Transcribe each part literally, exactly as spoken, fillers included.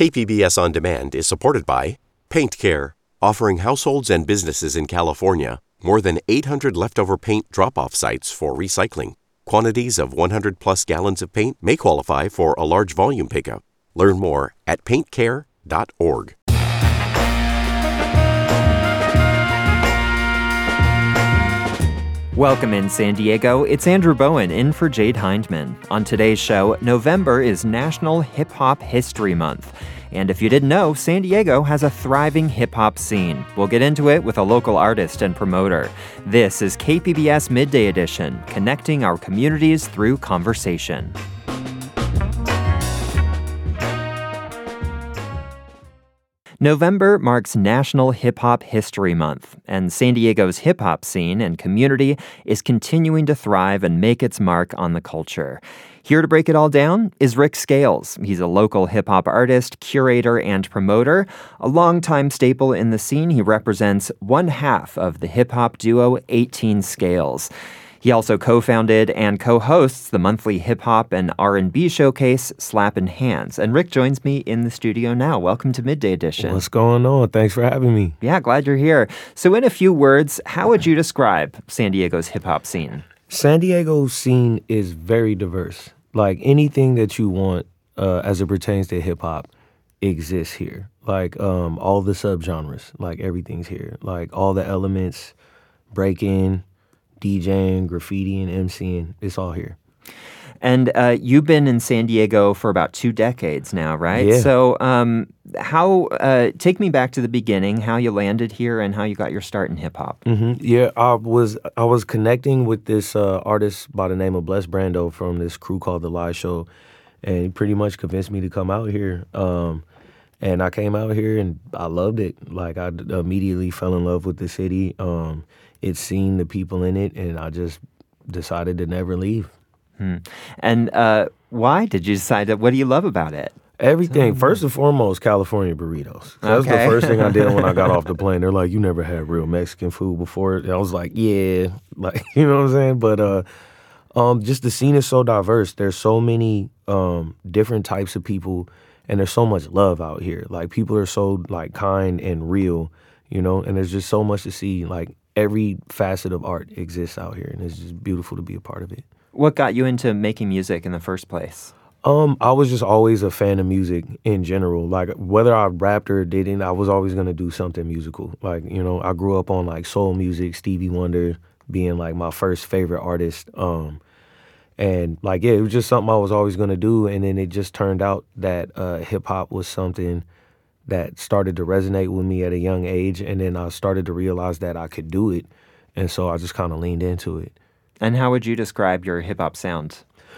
K P B S On Demand is supported by Paint Care, offering households and businesses in California more than eight hundred leftover paint drop-off sites for recycling. Quantities of one hundred plus gallons of paint may qualify for a large volume pickup. Learn more at paint care dot org. Welcome in San Diego. It's Andrew Bowen in for Jade Hindman. On today's show, November is National Hip Hop History Month. And if you didn't know, San Diego has a thriving hip-hop scene. We'll get into it with a local artist and promoter. This is K P B S Midday Edition, connecting our communities through conversation. November marks National Hip Hop History Month, and San Diego's hip-hop scene and community is continuing to thrive and make its mark on the culture. Here to break it all down is Rick Scales. He's a local hip-hop artist, curator, and promoter. A longtime staple in the scene, he represents one half of the hip-hop duo eighteen Scales. He also co-founded and co-hosts the monthly hip-hop and R and B showcase, Slappin' Hands. And Rick joins me in the studio now. Welcome to Midday Edition. What's going on? Thanks for having me. Yeah, glad you're here. So in a few words, how would you describe San Diego's hip-hop scene? San Diego's scene is very diverse. Like anything that you want uh, as it pertains to hip-hop exists here. Like um, all the subgenres, like everything's here. Like all the elements, breaking, DJing, graffiti, and MCing, it's all here. And uh, you've been in San Diego for about two decades now, right? Yeah. So um, how, uh, take me back to the beginning, how you landed here and how you got your start in hip-hop. Mm-hmm. Yeah, I was I was connecting with this uh, artist by the name of Bless Brando from this crew called The Live Show, and he pretty much convinced me to come out here. Um, and I came out here and I loved it. Like I immediately fell in love with the city. Um, it's seen the people in it, and I just decided to never leave. Hmm. And uh, why did you decide that? What do you love about it? Everything. First and foremost, California burritos. That's Okay. the first thing I did when I got off the plane. They're like, "You never had real Mexican food before?" And I was like, "Yeah," like you know what I'm saying. But uh, um, just the scene is so diverse. There's so many um, different types of people, and there's so much love out here. Like people are so like kind and real, you know. And there's just so much to see. Like every facet of art exists out here, and it's just beautiful to be a part of it. What got you into making music in the first place? Um, I was just always a fan of music in general. Like whether I rapped or didn't, I was always gonna do something musical. Like, you know, I grew up on like soul music, Stevie Wonder being like my first favorite artist. Um, and like, yeah, it was just something I was always gonna do. And then it just turned out that uh, hip hop was something that started to resonate with me at a young age. And then I started to realize that I could do it. And so I just kind of leaned into it. And how would you describe your hip-hop sound?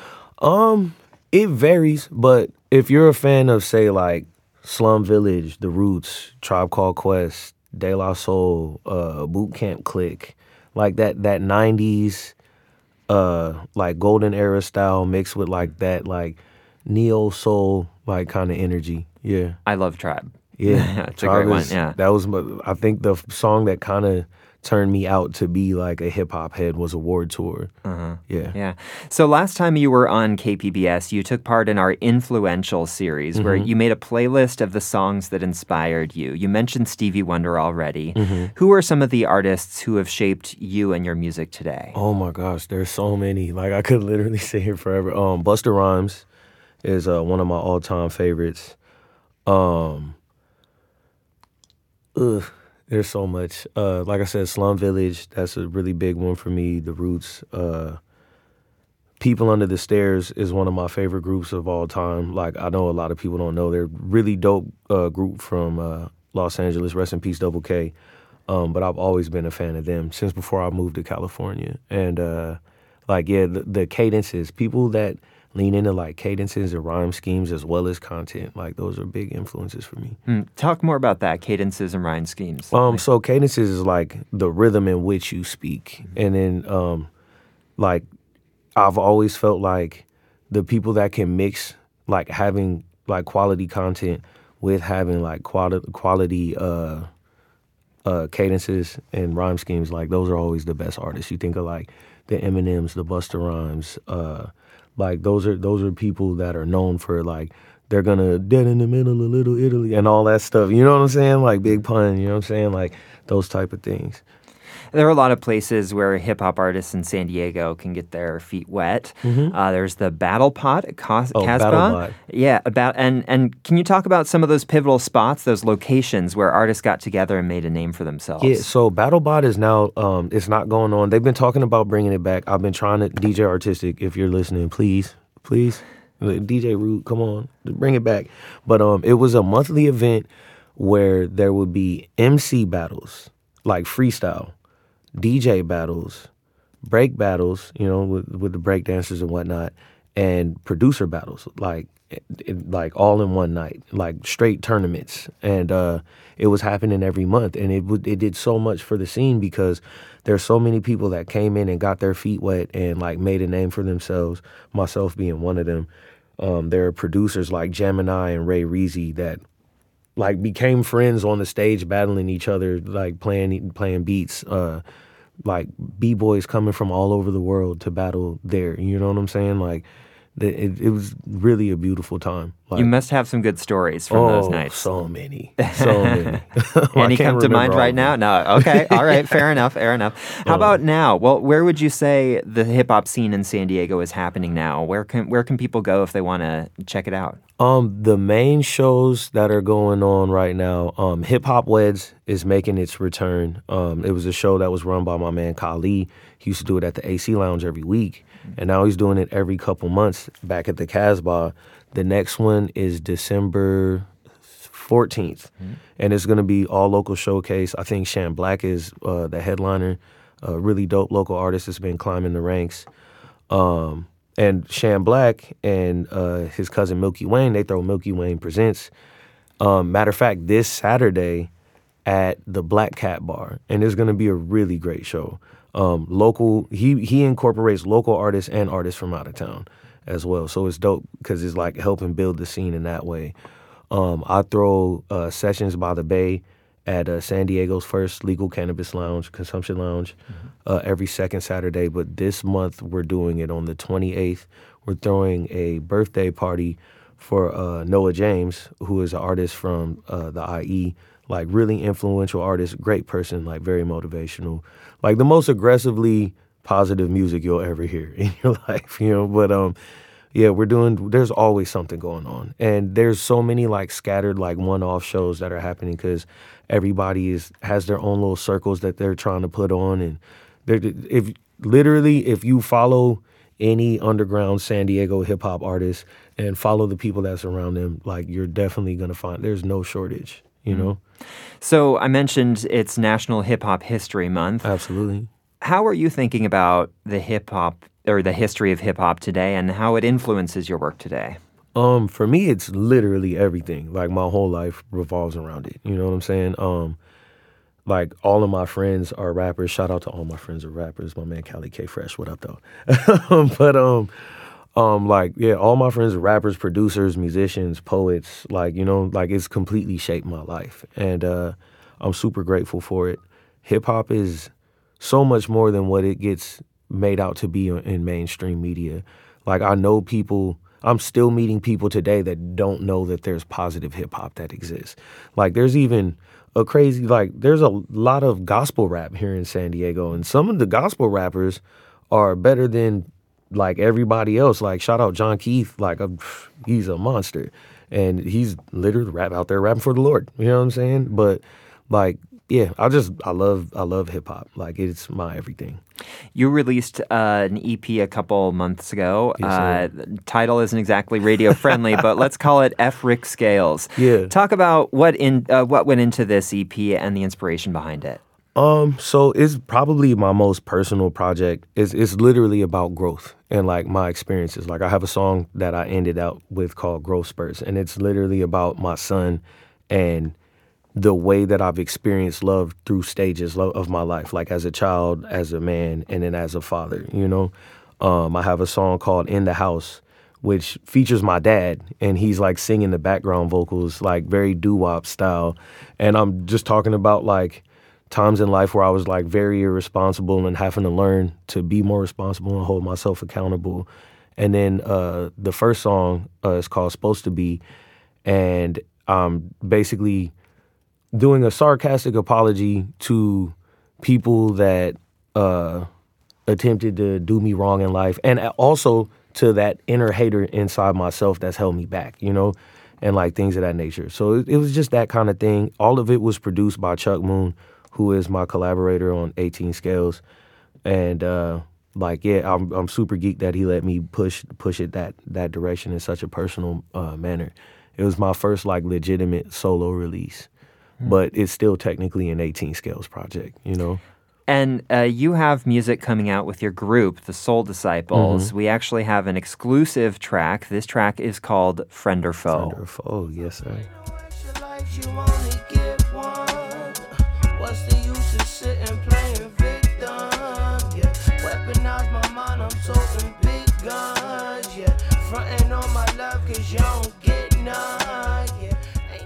Um, it varies, but if you're a fan of, say, like Slum Village, The Roots, Tribe Called Quest, De La Soul, uh, Boot Camp Click, like that that nineties, uh, like golden era style mixed with like that like neo soul like kind of energy, yeah. I love Tribe. Yeah, It's a great one, yeah. That was, my, I think, the song that kind of turned me out to be like a hip hop head was Award Tour. Uh-huh. Yeah. Yeah. So last time you were on K P B S, you took part in our Influential series where Mm-hmm. you made a playlist of the songs that inspired you. You mentioned Stevie Wonder already. Mm-hmm. Who are some of the artists who have shaped you and your music today? Oh my gosh, there's so many. Like I could literally sit here forever. Um, Busta Rhymes is uh, one of my all-time favorites. Um, ugh. There's so much. Uh, like I said, Slum Village, that's a really big one for me. The Roots. Uh, People Under the Stairs is one of my favorite groups of all time. Like, I know a lot of people don't know. They're a really dope uh, group from uh, Los Angeles. Rest in peace, Double K. Um, but I've always been a fan of them since before I moved to California. And, uh, like, yeah, the, the cadences, people that lean into, like, cadences and rhyme schemes as well as content, like, those are big influences for me. Hmm. Talk more about that, cadences and rhyme schemes. Um, so cadences is, like, the rhythm in which you speak. And then, um, like, I've always felt like the people that can mix, like, having, like, quality content with having, like, quality, quality uh, uh, cadences and rhyme schemes, like, those are always the best artists. You think of, like, the Eminems, the Busta Rhymes, uh, like, those are those are people that are known for, like, they're gonna dead in the middle of Little Italy and all that stuff. You know what I'm saying? Like big pun. You know what I'm saying? Like those type of things. There are a lot of places where hip-hop artists in San Diego can get their feet wet. Mm-hmm. Uh, there's the Battle Pot at Cas- Oh, Casbah. BattleBot. Yeah, about and and can you talk about some of those pivotal spots, those locations where artists got together and made a name for themselves? Yeah, so BattleBot is now, um, it's not going on. They've been talking about bringing it back. I've been trying to, D J Artistic, if you're listening, please, please, D J Root, come on, bring it back. But um, it was a monthly event where there would be M C battles, like freestyle, D J battles, break battles, you know, with, with the break dancers and whatnot, and producer battles, like it, it- like all in one night, like straight tournaments. And uh, it was happening every month, and it would it did so much for the scene because there's so many people that came in and got their feet wet and like made a name for themselves. Myself being one of them. Um, there are producers like Gemini and Ray Reezy that like became friends on the stage, battling each other, like playing playing beats. Uh, like b-boys coming from all over the world to battle there. You know what I'm saying? Like the, it, it was really a beautiful time. Like, You must have some good stories from oh, those nights. so many, so many. I Any can't come to remember mind all right of now? them. No. Okay. All right. Fair enough. Fair enough. How about now? Well, where would you say the hip hop scene in San Diego is happening now? Where can where can people go if they want to check it out? Um, the main shows that are going on right now, um, Hip Hop Weds is making its return. Um, it was a show that was run by my man Kali. He used to do it at the A C Lounge every week, and now he's doing it every couple months back at the Casbah. The next one is December fourteenth, and it's going to be all local showcase. I think Shan Black is uh, the headliner, a really dope local artist that's been climbing the ranks. Um, and Shan Black and uh, his cousin Milky Wayne, they throw Milky Wayne Presents. Um, matter of fact, this Saturday at the Black Cat Bar, and it's going to be a really great show. Um, local, he he incorporates local artists and artists from out of town as well. So it's dope because it's like helping build the scene in that way. Um, I throw uh, sessions by the Bay at uh, San Diego's first legal cannabis lounge, consumption lounge, mm-hmm. uh, every second Saturday. But this month we're doing it on the twenty-eighth. We're throwing a birthday party for uh, Noah James, who is an artist from uh, the I E, like really influential artist, great person, like very motivational, like the most aggressively positive music you'll ever hear in your life, you know. But um, yeah, we're doing. There's always something going on, and there's so many like scattered like one-off shows that are happening because everybody is has their own little circles that they're trying to put on, and they're, if literally if you follow any underground San Diego hip hop artist and follow the people that surround them, like you're definitely gonna find there's no shortage, you know. So I mentioned it's National Hip Hop History Month. Absolutely. How are you thinking about the hip hop or the history of hip hop today and how it influences your work today? Um, for me, it's literally everything. Like my whole life revolves around it. You know what I'm saying? Um, like all of my friends are rappers. Shout out to all my friends are rappers. My man Cali K Fresh, what up though? but um, um, like yeah, all my friends are rappers, producers, musicians, poets. Like you know, like it's completely shaped my life, and uh, I'm super grateful for it. Hip hop is so much more than what it gets made out to be in mainstream media. Like I know people. I'm still meeting people today that don't know that there's positive hip hop that exists. Like there's even a crazy, like there's a lot of gospel rap here in San Diego, and some of the gospel rappers are better than like everybody else. Like shout out John Keith, like a, he's a monster, and he's literally rap out there rapping for the Lord. You know what I'm saying? But like, yeah, I just I love I love hip hop. Like it's my everything. You released uh, an E P a couple months ago. Yes, uh, the title isn't exactly radio friendly, but let's call it F. Rick Scales. Yeah. Talk about what in uh, what went into this E P and the inspiration behind it. Um, so it's probably my most personal project. It's it's literally about growth and like my experiences. Like I have a song that I ended out with called Growth Spurts, and it's literally about my son and the way that I've experienced love through stages lo- of my life, like as a child, as a man, and then as a father, you know? Um, I have a song called In the House, which features my dad, and he's like singing the background vocals, like very doo-wop style. And I'm just talking about like times in life where I was like very irresponsible and having to learn to be more responsible and hold myself accountable. And then uh, the first song uh, is called Supposed to Be, and I'm basically doing a sarcastic apology to people that uh, attempted to do me wrong in life, and also to that inner hater inside myself that's held me back, you know, and like things of that nature. So it, it was just that kind of thing. All of it was produced by Chuck Moon, who is my collaborator on eighteen Scales, and uh, like yeah, I'm I'm super geeked that he let me push push it that that direction in such a personal uh, manner. It was my first like legitimate solo release, mm. but it's still technically an eighteen Scales project, you know. And uh, you have music coming out with your group, the Soul Disciples. Mm-hmm. We actually have an exclusive track. This track is called Friend or Foe. Friend or Foe, yes, sir. What's the use of sitting playing victim? Yeah, weaponize my mind, I'm toting big guns. Yeah, fronting on my love cause you don't get none. Yeah.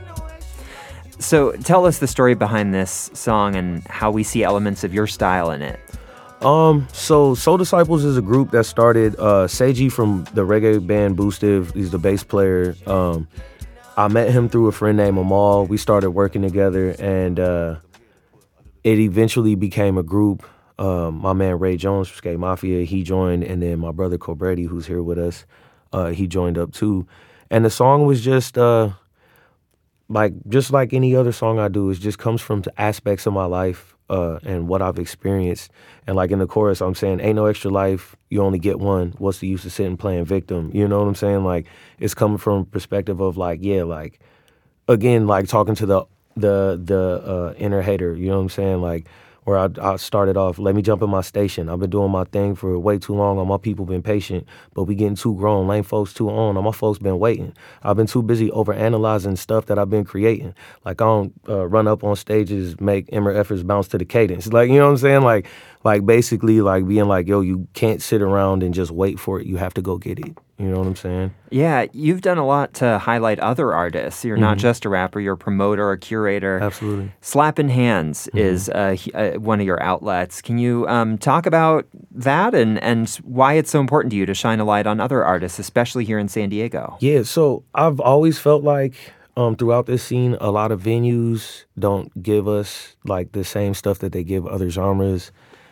So tell us the story behind this song and how we see elements of your style in it. Um, so Soul Disciples is a group that started, uh, Seiji from the reggae band Boostive, he's the bass player. Um, I met him through a friend named Amal. We started working together, and uh, it eventually became a group. Um, my man Ray Jones from Skate Mafia, he joined, and then my brother Cobrady, who's here with us, uh, he joined up too. And the song was just... Uh, Like just like any other song I do, it just comes from aspects of my life uh, and what I've experienced. And like in the chorus, I'm saying, ain't no extra life, you only get one. What's the use of sitting playing victim? You know what I'm saying? Like it's coming from a perspective of like, yeah, like again, like talking to the the the uh, inner hater. You know what I'm saying? Like where I, I started off, let me jump in my station. I've been doing my thing for way too long. All my people been patient, but we getting too grown. Lame folks too on. All my folks been waiting. I've been too busy overanalyzing stuff that I've been creating. Like I don't uh, run up on stages, make Emmer efforts bounce to the cadence. Like, you know what I'm saying? Like, like basically like being like, yo, you can't sit around and just wait for it. You have to go get it. You know what I'm saying? Yeah, you've done a lot to highlight other artists. You're mm-hmm. not just a rapper, you're a promoter, a curator. Absolutely. Slappin' Hands mm-hmm. is uh, uh, one of your outlets. Can you um, talk about that and, and why it's so important to you to shine a light on other artists, especially here in San Diego? Yeah, so I've always felt like um, throughout this scene, a lot of venues don't give us like the same stuff that they give other genres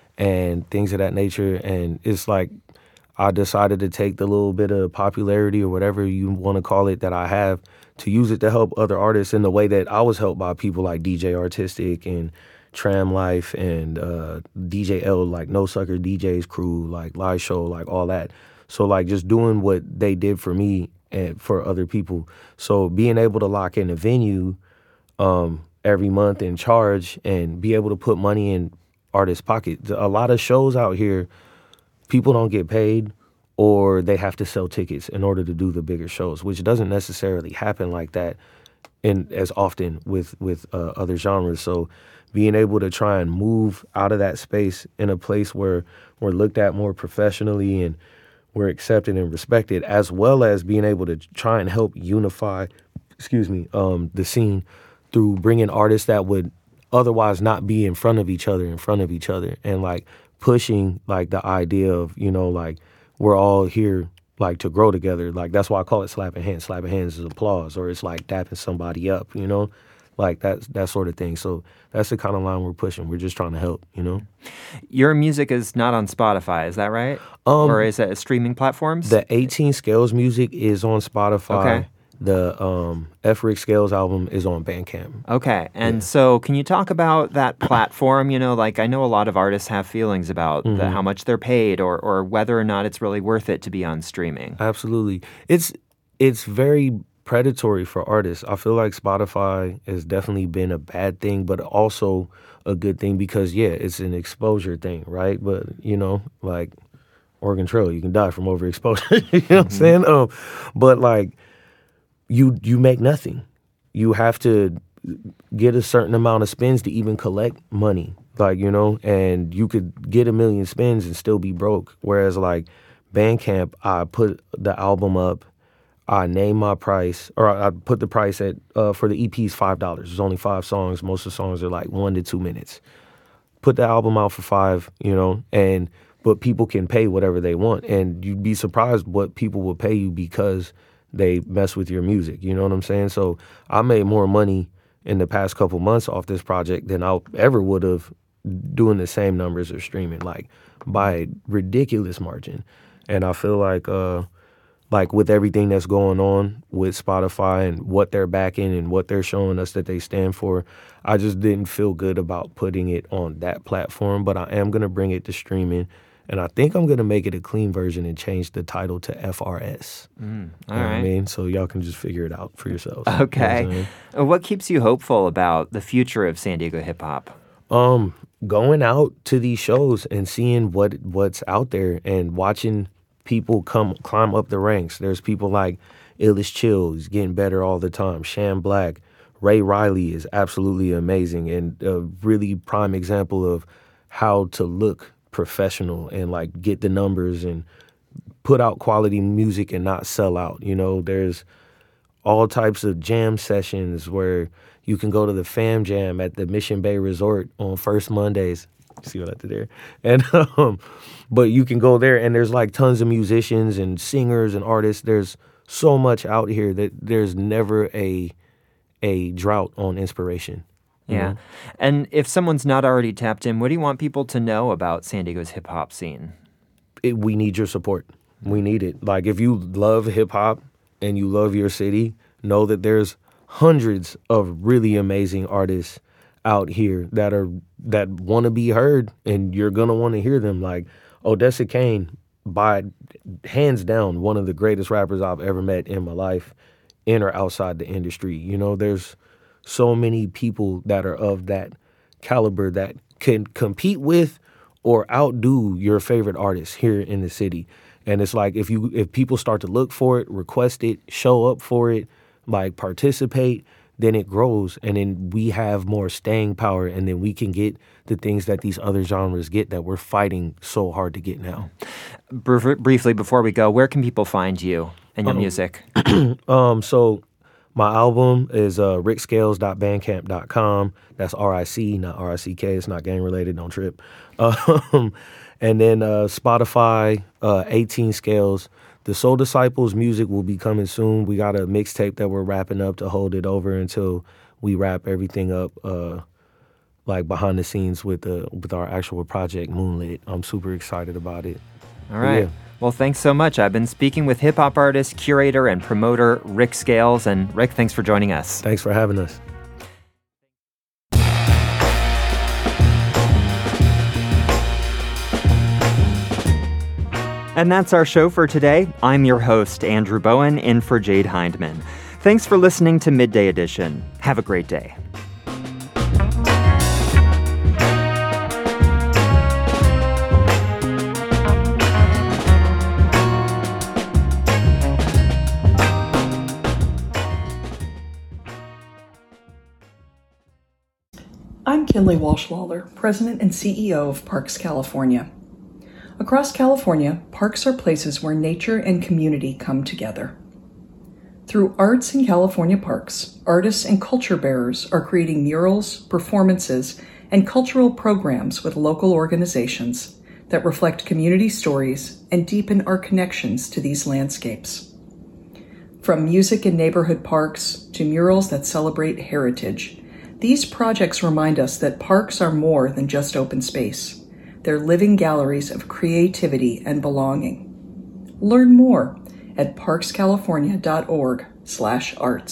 and things of that nature. And it's like, I decided to take the little bit of popularity or whatever you want to call it that I have to use it to help other artists in the way that I was helped by people like D J Artistic and Tram Life and uh, D J L, like No Sucker D J's crew, like Live Show, like all that. So like just doing what they did for me and for other people. So being able to lock in a venue um, every month and charge and be able to put money in artists' pockets. A lot of shows out here, people don't get paid or they have to sell tickets in order to do the bigger shows, which doesn't necessarily happen like that in as often with, with uh, other genres. So being able to try and move out of that space in a place where we're looked at more professionally and we're accepted and respected, as well as being able to try and help unify, excuse me, um, the scene through bringing artists that would otherwise not be in front of each other, in front of each other, and like pushing like the idea of, you know, like we're all here like to grow together. Like that's why I call it slapping hands. Slapping hands is applause, or it's like dapping somebody up, you know, like that that sort of thing. So that's the kind of line we're pushing. We're just trying to help, you know. Your music is not on Spotify, is that right? Um, or is it streaming platforms? The eighteen Scales music is on Spotify. Okay. The um, F. Rick Scales album is on Bandcamp. Okay, and Yeah. so can you talk about that platform? You know, like I know a lot of artists have feelings about the, Mhm. how much they're paid or, or whether or not it's really worth it to be on streaming. Absolutely. It's it's very predatory for artists. I feel like Spotify has definitely been a bad thing, but also a good thing because, yeah, it's an exposure thing, right? But, you know, like Oregon Trail, you can die from overexposure. You know what I'm saying? Um, but, like, you you make nothing. You have to get a certain amount of spins to even collect money, like, you know, and you could get a million spins and still be broke. Whereas like Bandcamp, I put the album up, I name my price, or I I put the price at, uh, for the E P's five dollars. There's only five songs. Most of the songs are like one to two minutes. Put the album out for five, you know, and, but people can pay whatever they want. And you'd be surprised what people will pay you because they mess with your music. You know what I'm saying? So I made more money in the past couple months off this project than I ever would have doing the same numbers or streaming, like by a ridiculous margin. And I feel like uh like with everything that's going on with Spotify and what they're backing and what they're showing us that they stand for, I just didn't feel good about putting it on that platform. But I am going to bring it to streaming. And I think I'm going to make it a clean version and change the title to F R S. Mm, you all know right. what I mean? So y'all can just figure it out for yourselves. Okay. You know what what, what keeps you hopeful about the future of San Diego hip hop? Um, going out to these shows and seeing what what's out there and watching people come climb up the ranks. There's people like Illish Chill, he's getting better all the time. Sham Black, Ray Riley is absolutely amazing and a really prime example of how to look professional and like get the numbers and put out quality music and not sell out. You know, there's all types of jam sessions where you can go to the Fam Jam at the Mission Bay Resort on first Mondays. See what I did there? And um, but you can go there and there's like tons of musicians and singers and artists. There's so much out here that there's never a a drought on inspiration. Yeah. know? And if someone's not already tapped in, what do you want people to know about San Diego's hip hop scene? It, we need your support. We need it. Like if you love hip hop and you love your city, know that there's hundreds of really amazing artists out here that are that want to be heard, and you're gonna want to hear them. Like Odessa Kane, by hands down, one of the greatest rappers I've ever met in my life, in or outside the industry. You know, there's so many people that are of that caliber that can compete with or outdo your favorite artists here in the city. And it's like if you if people start to look for it, request it, show up for it, like participate, then it grows, and then we have more staying power, and then we can get the things that these other genres get that we're fighting so hard to get now. Br- briefly, before we go, where can people find you and your Um, music? Um, so my album is uh, rick scales dot bandcamp dot com. That's R I C, not R I C K. It's not gang related. Don't trip. Um, and then uh, Spotify, uh, eighteen Scales. The Soul Disciples music will be coming soon. We got a mixtape that we're wrapping up to hold it over until we wrap everything up, uh, like behind the scenes with the with our actual project, Moonlit. I'm super excited about it. All right. Yeah. Well, thanks so much. I've been speaking with hip-hop artist, curator, and promoter Rick Scales. And Rick, thanks for joining us. Thanks for having us. And that's our show for today. I'm your host, Andrew Bowen, in for Jade Hindman. Thanks for listening to Midday Edition. Have a great day. I'm Kinley Walsh-Lawler, President and C E O of Parks California. Across California, parks are places where nature and community come together. Through Arts in California Parks, artists and culture bearers are creating murals, performances, and cultural programs with local organizations that reflect community stories and deepen our connections to these landscapes. From music in neighborhood parks to murals that celebrate heritage, these projects remind us that parks are more than just open space. They're living galleries of creativity and belonging. Learn more at parks california dot org slash arts.